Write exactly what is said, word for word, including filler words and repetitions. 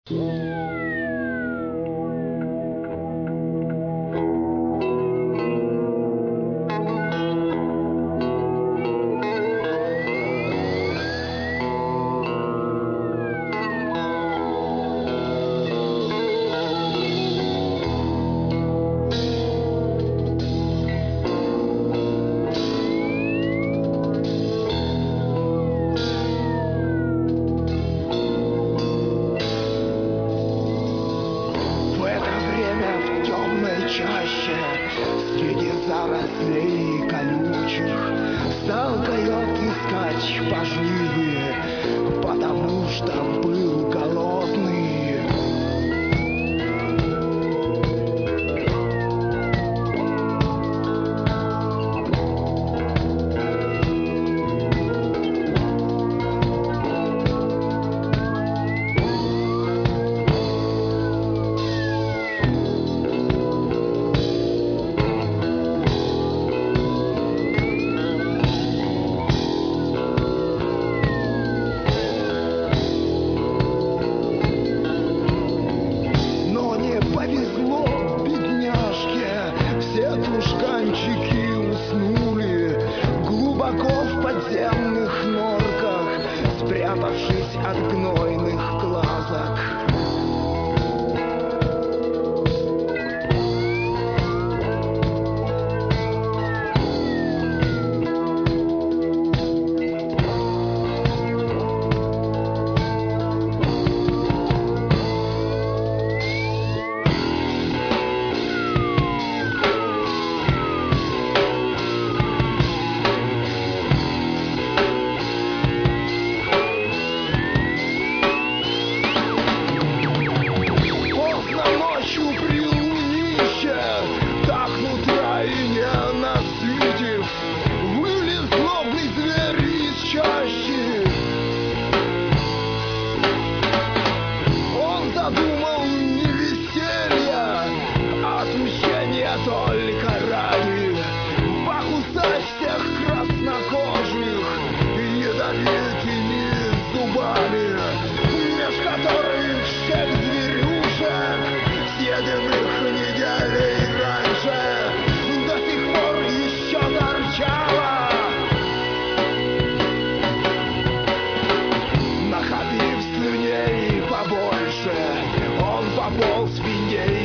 Чаще среди зарослей колючих стал койот искать поживы, потому что был голодный. Все тушканчики уснули глубоко в подземных норках, спрятавшись от гнойных глазок. Вылез злобный зверь из чащи. Он задумал не веселья, а отмщения только ради покусать всех краснокожих ядовитыми зубами, меж которых щель зверюшек, съеденных неделей раньше, до сих пор еще торчала. Находив слюней побольше, он пополз свиней